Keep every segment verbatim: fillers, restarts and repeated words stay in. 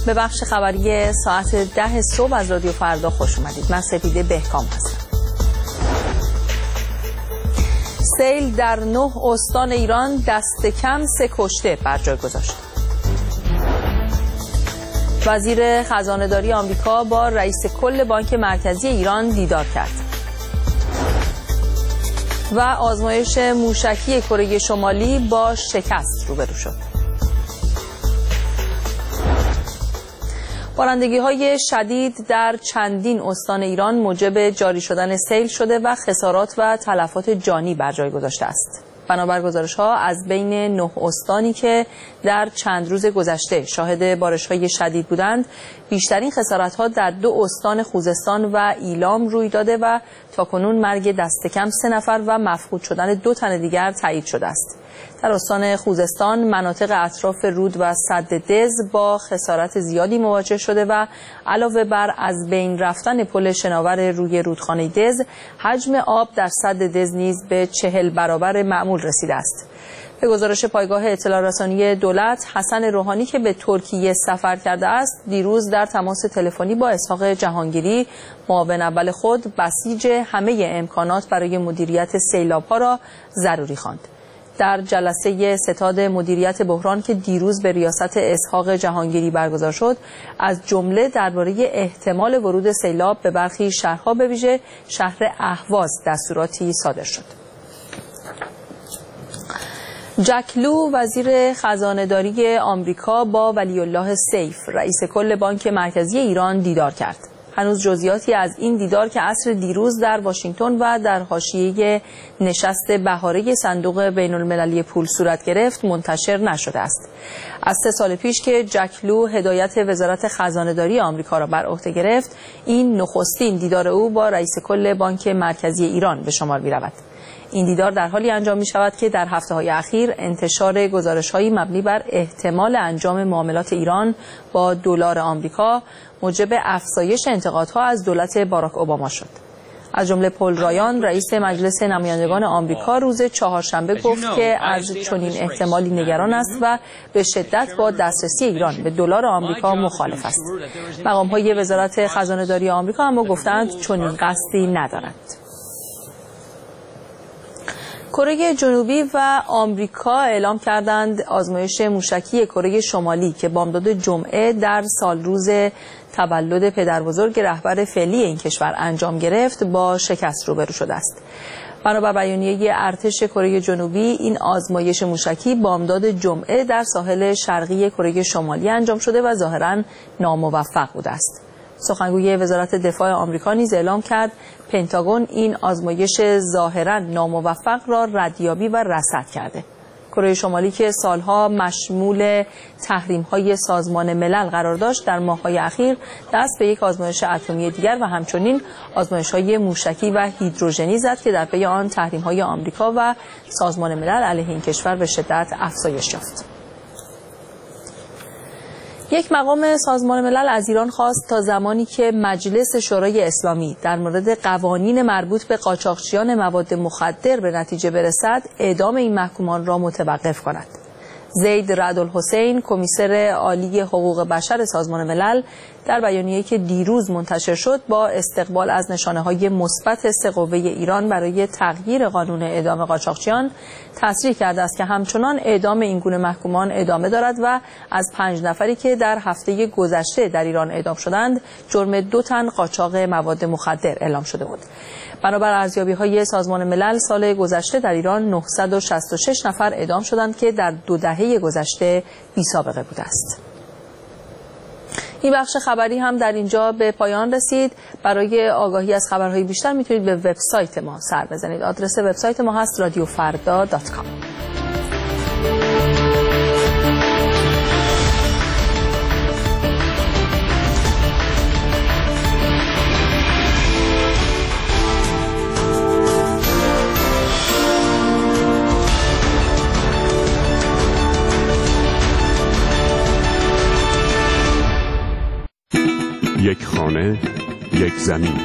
به بخش خبری ساعت ده صبح از رادیو فردا خوش اومدید. من سپیده بهکام هستم. سیل در نه استان ایران دست کم سه کشته بر جای گذاشت. وزیر خزانه‌داری آمریکا با رئیس کل بانک مرکزی ایران دیدار کرد. و آزمایش موشکی کره شمالی با شکست روبرو شد. بارندگی‌های شدید در چندین استان ایران موجب جاری شدن سیل شده و خسارات و تلفات جانی بر جای گذاشته است. بنابر گزارش‌ها از بین نه استانی که در چند روز گذشته شاهد بارش‌های شدید بودند، بیشترین خسارت‌ها در دو استان خوزستان و ایلام روی داده و تاکنون مرگ دست کم سه نفر و مفقود شدن دو تن دیگر تایید شده است. در استان خوزستان مناطق اطراف رود و سد دز با خسارت زیادی مواجه شده و علاوه بر از بین رفتن پل شناور روی رودخانه دز، حجم آب در سد دز نیز به چهل برابر معمول رسیده است. به گزارش پایگاه اطلاع رسانی دولت، حسن روحانی که به ترکیه سفر کرده است، دیروز در تماس تلفنی با اسحاق جهانگیری، معاون اول خود، بسیج همه امکانات برای مدیریت سیلاب‌ها را ضروری خواند. در جلسه ستاد مدیریت بحران که دیروز به ریاست اسحاق جهانگیری برگزار شد، از جمله درباره احتمال ورود سیلاب به برخی شهرها به ویژه شهر اهواز دستوراتی صادر شد. جک لو وزیر خزانه‌داری آمریکا با ولی الله سیف رئیس کل بانک مرکزی ایران دیدار کرد. هنوز جزئیاتی از این دیدار که عصر دیروز در واشنگتن و در حاشیه نشست بهاره صندوق بین‌المللی پول صورت گرفت منتشر نشده است. از سه سال پیش که جک لو هدایت وزارت خزانه‌داری آمریکا را بر عهده گرفت، این نخستین دیدار او با رئیس کل بانک مرکزی ایران به شمار می‌رود. این دیدار در حالی انجام می شود که در هفته‌های اخیر انتشار گزارش‌هایی مبنی بر احتمال انجام معاملات ایران با دلار آمریکا موجب افزایش انتقادها از دولت باراک اوباما شد. از جمله پل رایان رئیس مجلس نمایندگان آمریکا روز چهارشنبه گفت که از چنین احتمالی نگران است و به شدت با دسترسی ایران به دلار آمریکا مخالف است. مقام‌های وزارت خزانه‌داری آمریکا اما گفتند چنین قصدی ندارند. کره جنوبی و آمریکا اعلام کردند آزمایش موشکی کره شمالی که بامداد جمعه در سالروز تولد پدربزرگ رهبر فعلی این کشور انجام گرفت با شکست روبرو شده است. بنابر بیانیه ارتش کره جنوبی، این آزمایش موشکی بامداد جمعه در ساحل شرقی کره شمالی انجام شده و ظاهراً ناموفق بوده است. سخنگوی وزارت دفاع آمریکا نیز اعلام کرد پنتاگون این آزمایش ظاهراً ناموفق را ردیابی و رصد کرده. کره شمالی که سالها مشمول تحریم‌های سازمان ملل قرار داشت، در ماه‌های اخیر دست به یک آزمایش اتمی دیگر و همچنین آزمایش‌های موشکی و هیدروژنی زد که در پی آن تحریم‌های آمریکا و سازمان ملل علیه این کشور به شدت افزایش یافت. یک مقام سازمان ملل از ایران خواست تا زمانی که مجلس شورای اسلامی در مورد قوانین مربوط به قاچاقچیان مواد مخدر به نتیجه برسد، اعدام این محکومان را متوقف کند. زید رعدالحسین، کمیسر عالی حقوق بشر سازمان ملل، در بیانیه‌ای که دیروز منتشر شد با استقبال از نشانه‌های مثبت سه قوه ایران برای تغییر قانون اعدام قاچاقچیان تصریح کرده است که همچنان اعدام این گونه محکومان ادامه دارد و از پنج نفری که در هفته گذشته در ایران اعدام شدند، جرم دو تن قاچاق مواد مخدر اعلام شده بود. بنابر ارزیابی‌های سازمان ملل، سال گذشته در ایران نهصد و شصت و شش نفر اعدام شدند که در دو دهه گذشته بی‌سابقه بوده است. این بخش خبری هم در اینجا به پایان رسید. برای آگاهی از خبرهای بیشتر میتونید به وبسایت ما سر بزنید. آدرس وبسایت ما هست رادیو فردا دات کام. یک خانه، یک زمین.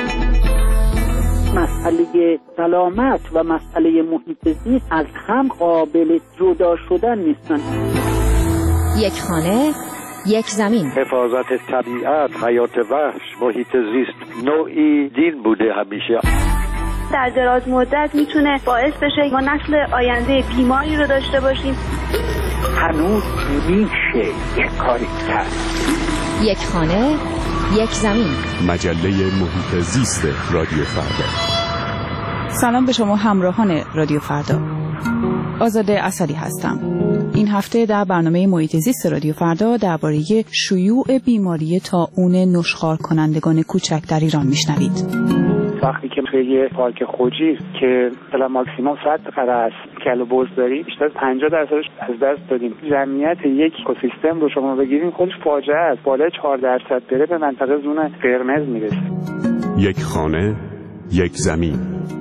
مسئله سلامت و مسئله محیط زیست از هم قابل جدا شدن نیستن. یک خانه، یک زمین. حفاظت طبیعت، حیات وحش، محیط زیست نوعی دین بوده همیشه. در دراز مدت میتونه باعث بشه ما نسل آینده بیماری رو داشته باشیم. هنوز میشه یک کاری کرد. یک خانه، یک زمین. مجله محیط زیست رادیو فردا. سلام به شما همراهان رادیو فردا. آزاده اسدی هستم. این هفته در برنامه محیط زیست رادیو فردا درباره شیوع بیماری طاعون نشخوار کنندگان کوچک در ایران میشنوید. وقتی که توی یه پارک خوجی که مثلا ماکسیمم صد قره است کلو بوز داری، بیشتر پنجاه درصدش از دست دادیم. جمعیت یک اکوسیستم رو شما بگیریم خودش فاجعه است. بالای چهار درصد بره به منطقه زون قرمز میرسه. یک خانه، یک زمین.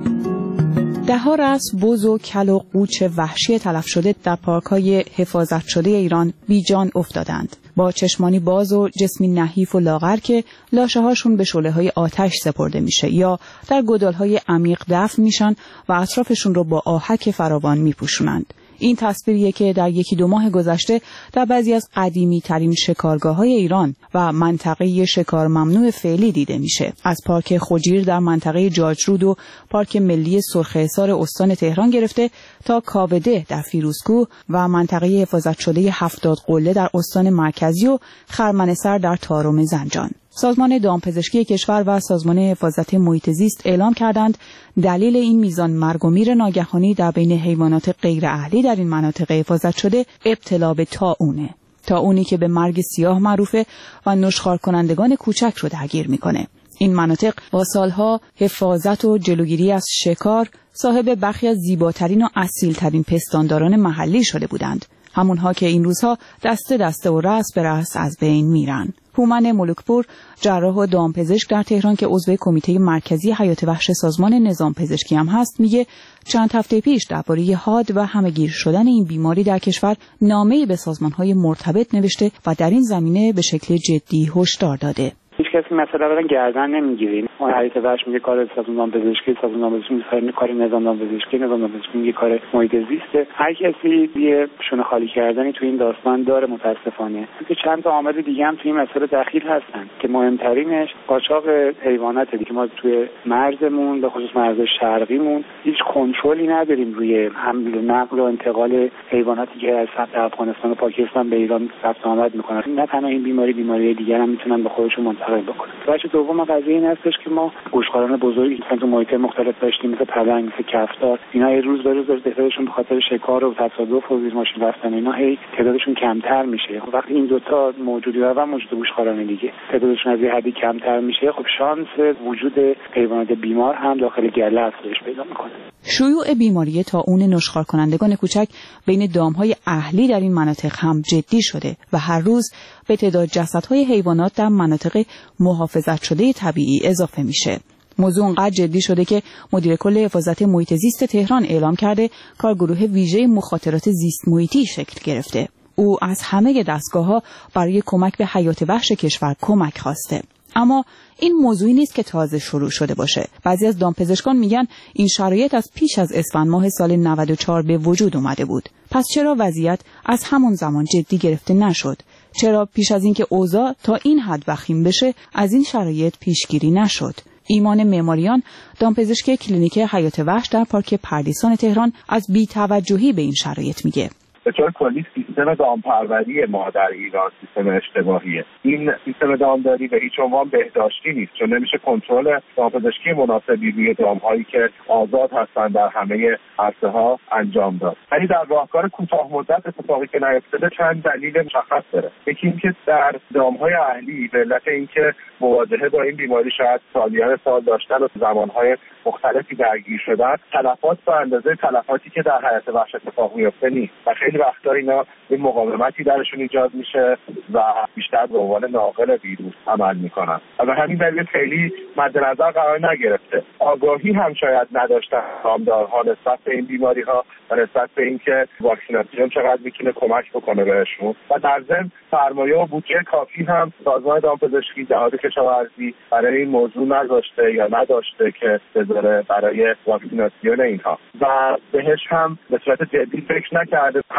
ده ها رأس بز و کل و قوچ وحشی تلف شده در پارک‌های حفاظت شده ایران بی جان افتادند، با چشمانی باز و جسمی نحیف و لاغر که لاشه‌هاشون به شعله‌های آتش سپرده میشه یا در گودال‌های عمیق دفن میشن و اطرافشون رو با آهک فراوان میپوشونند. این تصویریه که در یکی دو ماه گذشته در بعضی از قدیمی ترین شکارگاه‌های ایران و منطقه شکار ممنوع فعلی دیده میشه. از پارک خوجیر در منطقه جاجرود و پارک ملی سرخ-حصار استان تهران گرفته تا کاوده در فیروزکوه و منطقه حفاظت شده هفتاد قله در استان مرکزی و خرمنسر در طارم زنجان. سازمان دامپزشکی کشور و سازمان حفاظت محیط زیست اعلام کردند دلیل این میزان مرگ و میر ناگهانی در بین حیوانات غیر اهلی در این مناطق حفاظت شده ابتلا به طاعونه. طاعونی که به مرگ سیاه معروفه و نشخوار کنندگان کوچک رو درگیر میکنه. این مناطق با سالها حفاظت و جلوگیری از شکار صاحب برخی از زیباترین و اصیلترین پستانداران محلی شده بودند. همونها که این روزها دسته دسته و رأس به رأس از بین میرن. هومن ملکپور، جراح و دامپزشک در تهران که عضو کمیته مرکزی حیات وحش سازمان نظام پزشکی هم هست، میگه چند هفته پیش درباره حاد و همه‌گیر شدن این بیماری در کشور نامه‌ای به سازمان‌های مرتبط نوشته و در این زمینه به شکل جدی هشدار داده. هیچ کسی مثلا برای گردن نمیگیریم. اون حیات وحش میگه کار سازمان پزشکی، سازمان پزشکی میگه کار نظام پزشکی، نظام پزشکی میگه کار محیط زیسته. هر کسی یه شونه خالی کردنی تو این داستان داره متاسفانه. که چند تا عامل دیگه هم تو این مسئله دخیل هستن که مهمترینش قاچاق حیوانات دیگه. ما توی مرزمون به خصوص مرز شرقیمون هیچ کنترلی نداریم روی حمل و نقل و انتقال حیواناتی که از سمت افغانستان و پاکستان به ایران رفت آمد میکنن. نه تنها این بیماری، بیماری دیگه هم میتونن به خودشون بکنه. بچه دوم قضیه این هستش که ما گوشخواران بزرگی مثلا تو محیط مختلف داشتیم، مثل پلنگ، مثل کفتار. اینا یه روز به روز تعدادشون به خاطر شکار و تصادف و زیر ماشین رفتن اینا هی تعدادشون کمتر میشه. خب وقتی این دوتا موجودی و موجود گوشخواران دیگه تعدادشون از یه حدی کمتر میشه، خب شانس وجود حیوانات بیمار هم داخل گله افزایش پیدا میکنه. شیوع بیماری طاعون نشخوار کنندگان کوچک بین دامهای اهلی در این مناطق هم جدی شده و هر روز به تعداد جسدهای حیوانات در مناطق محافظت شده طبیعی اضافه میشه. موضوع انقدر جدی شده که مدیر کل حفاظت محیط زیست تهران اعلام کرده کارگروه ویژه مخاطرات زیست محیطی شکل گرفته. او از همه دستگاه‌ها برای کمک به حیات وحش کشور کمک خواسته. اما این موضوعی نیست که تازه شروع شده باشه. بعضی از دامپزشکان میگن این شرایط از پیش از اسفند ماه سال نود و چهار به وجود اومده بود. پس چرا وضعیت از همون زمان جدی گرفته نشد؟ چرا پیش از اینکه اوضاع تا این حد وخیم بشه از این شرایط پیشگیری نشد؟ ایمان معماریان، دامپزشک کلینیک حیات وحش در پارک پردیسان تهران، از بی‌توجهی به این شرایط میگه. به طور کلی سیستم دامپروری ما در ایران سیستم اشتباهیه. این سیستم دامداری به هیچ عنوان بهداشتی نیست، چون نمیشه کنترل دامپزشکی مناسبی روی دامهایی که آزاد هستن در همه عرصه‌ها انجام داد. ولی در راهکار کوتاه مدت اتفاقی که نیفتاده چند دلیل مشخص داره. یکی اینکه در دامهای اهلی به علت اینکه مواجهه با این بیماری شاید سالیان سال داشتن و زمانهای مختلفی درگیر شدن، تلفات به اندازه تلفاتی که در حیات وحش اتفاق میفته نیست و خیلی وقتا اینا این مقاومتی درشون ایجاد میشه و بیشتر به عنوان ناقل ویروس عمل میکنن و به همین دلیل خیلی مد نظر قرار نگرفته. آگاهی هم شاید نداشتن دامدارها نسبت به این بیماری ها و نسبت به اینکه واکسیناسیون چقدر میتونه کمک بکنه بهشون و در ضمن سرمایه و بودجه کافی هم سازمان دامپزشکی جهاد کشاورزی برای این موضوع نذاشته یا نداشته که بذاره برای واکسیناسیون اینها و بهش هم به صورت جدی فکر نکرده.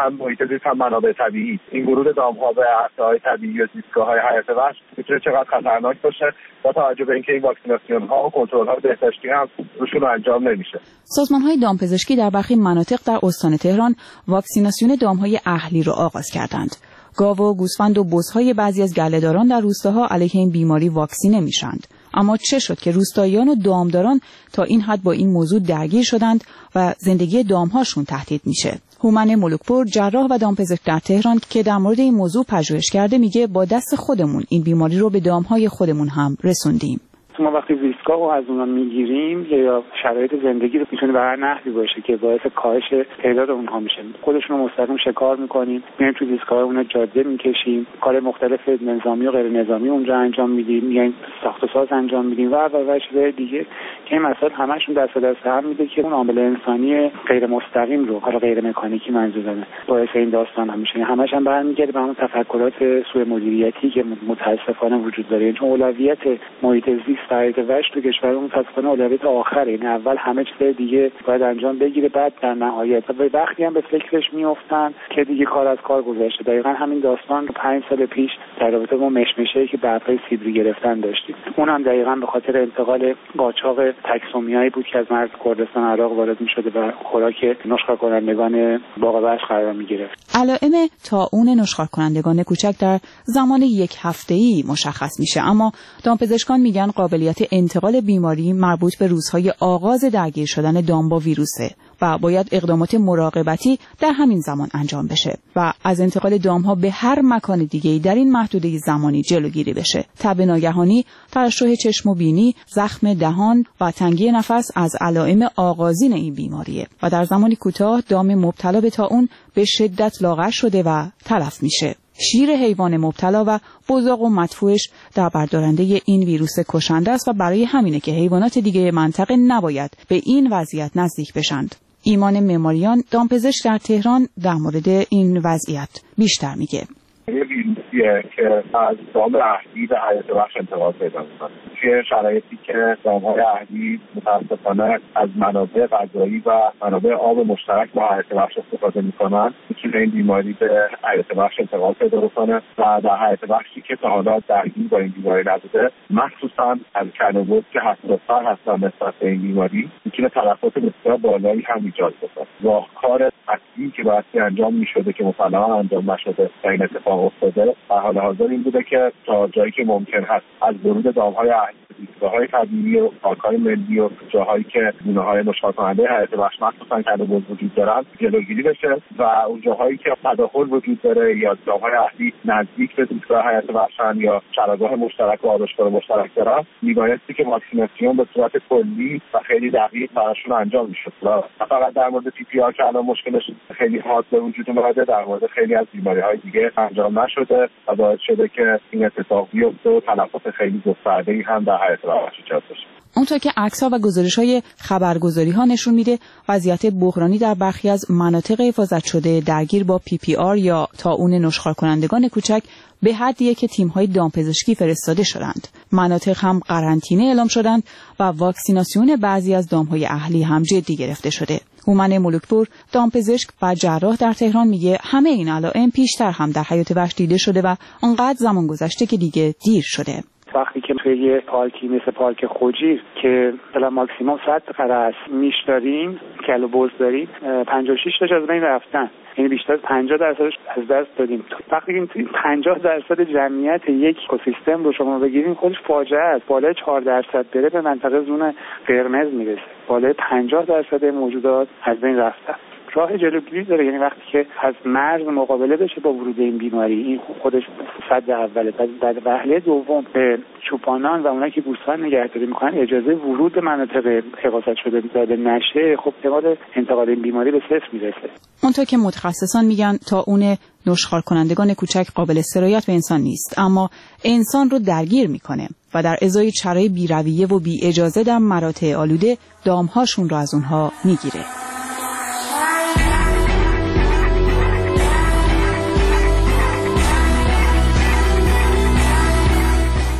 هم محیط زیست هم منابع طبیعی. این ورود دام‌ها به عرصه‌های طبیعی و زیستگاه‌های حیات وحش میتونه چقدر خطرناک باشه با توجه به اینکه این واکسیناسیون‌ها و کنترل‌های بهداشتی هم روشون انجام نمیشه. سازمان‌های دامپزشکی در برخی مناطق در استان تهران واکسیناسیون دام‌های اهلی را آغاز کردند. گاو و گوسفند و بزهای بعضی از گله‌داران در روستاها علیه این بیماری واکسینه میشند. اما چه شد که روستاییان و دامداران تا این حد با این موضوع درگیر شدند و زندگی دامهاشون تهدید میشه؟ هومن ملوکپور، جراح و دامپزشک در تهران که در مورد این موضوع پژوهش کرده، میگه با دست خودمون این بیماری رو به دامهای خودمون هم رسوندیم. ما وقتی زیستگاه رو از اونا میگیریم یا شرایط زندگی رو میتونه به هر نحوی باشه که باعث کاهش تعداد اونها میشه. خودشون رو مستقیم شکار میکنیم، میایم تو زیستگاه اونها جاده میکشیم، کار مختلف نظامی و غیر نظامی اونجا انجام میدیم، میایم ساخت و ساز انجام میدیم و و و چیزای دیگه که این مسائل همشون دست به دست هم میده که اون عامل انسانی غیر مستقیم رو، حالا غیر مکانیکی منظورمه، باعث این داستان هم میشه. همش هم برمیگرده به اون تفکرات سوء مدیریتی که متاسفانه وجود داره. چون اولویت محیط زیست حیات وحش تو کشورمون متاسفانه اولویت آخره. این اول همه چیز دیگه باید انجام بگیره، بعد در نهایت و وقتی هم به فکرش میافتن که دیگه کار از کار گذشته. دقیقاً همین داستان پنج سال پیش در رابطه با مشمشه‌ای که ببرهای سیبری گرفتن داشتیم. اون هم دقیقاً به خاطر انتقال قاچاق تکسومیایی بود که از مرز کردستان عراق وارد می‌شده و خوراک نشخوار کنندگان باغ وحش قرار می‌گرفت. علائم طاعون نشخوار کنندگان کوچک در زمان یک هفته‌ای مشخص میشه، اما دامپزشکان میگن قابلیت انتقال بیماری مربوط به روزهای آغاز درگیر شدن دام با ویروسه و باید اقدامات مراقبتی در همین زمان انجام بشه و از انتقال دام‌ها به هر مکان دیگه‌ای در این محدوده زمانی جلوگیری بشه. تب ناگهانی، ترشح چشم و بینی، زخم دهان و تنگی نفس از علائم آغازین این بیماریه و در زمانی کوتاه دام مبتلا به طاعون به شدت لاغر شده و تلف میشه. شیر حیوان مبتلا و بزاق و مدفوعش در بردارنده این ویروس کشنده است و برای همینه که حیوانات دیگه منطقه نباید به این وضعیت نزدیک بشند. ایمان معماریان، دامپزشک در تهران، در مورد این وضعیت بیشتر میگه. یه ویروسیه که از دام اهلی به حیات وحش انتقال پیدا میکنه. توی شرایطی که دامهای اهلی متاسفانه از منابع غذایی و منابع آب مشترک با حیات وحش استفاده میکنن، میتونه این بیماری به حیات وحش انتقال پیدا بکنه و در حیات وحشی که تا حالا درگیر با این بیماری نبوده، مخصوصا از کنوبوت که حساس‌تر هستن نسبت به این بیماری، میتونه تلفات بسیار بالایی هم ایجاد بکنه. راهکار اصلی که باید انجام میشده که مسلماً انجام نشده و این اتفاق افتاده در حال حاضر این بوده که تا جایی که ممکن هست از ورود دامهای اهلی زیستگاه‌های طبیعی و پارک‌های ملی و جاهایی که گونه‌های نشخوار کننده حیات وحش مخصوصاً کنوبوت وجود دارن جلوگیری بشه و اون جاهایی که تداخل وجود داره یا دامهای اهلی نزدیک به زیستگاه حیات وحشن یا چراگاه مشترک و آرایشگاه مشترک دارن، میبایستی که واکسیناسیون به صورت کلی و خیلی دقیق براشون انجام میشد. و فقط در مورد پی پی آر که الان مشکلش خیلی حاد به وجود اومده، در مورد خیلی از بیماری‌های دیگه انجام نشده و باعث شده که این اتفاق بیفته و تلفات خیلی گسترده‌ای هم در حیات وحش ایجاد بشه. اونطور که عکس‌ها و گزارش‌های خبرگزاری‌ها نشون میده، وضعیت بحرانی در برخی از مناطق حفاظت شده درگیر با پی پی آر یا طاعون نشخوار کنندگان کوچک به حدیه که تیم‌های دامپزشکی فرستاده شدند. مناطق هم قرنطینه اعلام شدند و واکسیناسیون بعضی از دام‌های اهلی هم جدی گرفته شده. هومن ملوکپور، دامپزشک و جراح در تهران، میگه همه این علائم پیشتر هم در حیات وحش دیده شده و انقدر زمان گذشته که دیگه دیر شده. وقتی که توی یه پارکی مثل پارک خوجیر که مثلا ماکسیموم صد قرص میش داریم، کلو بوز داریم، پنجاه و شش تاش از بین رفتن، یعنی بیشتر از پنجاه درصدش از دست دادیم. وقتی که پنجاه درصد جمعیت یک اکوسیستم رو شما بگیریم خودش فاجعه است. بالای چهار درصد بره به منطقه زون قرمز میرسه. بالای پنجاه درصد موجودات از بین رفتن. راه جلوگیری داره، یعنی وقتی که از مرز مقابله بشه با ورود این بیماری، این خودش صد اوله. بعد وهله دوم به چوپانان و اونایی که بوستان نگهداری میکنن اجازه ورود مناطق حفاظت شده داده نشه، خب احتمال انتقال این بیماری به صفر میرسه. اونطور که متخصصان میگن طاعون نشخوار کنندگان کوچک قابل سرایت به انسان نیست، اما انسان رو درگیر میکنه و در ازای چرای بی‌رویه و بی اجازه در مراتع آلوده دامهاشون رو از اونها میگیره.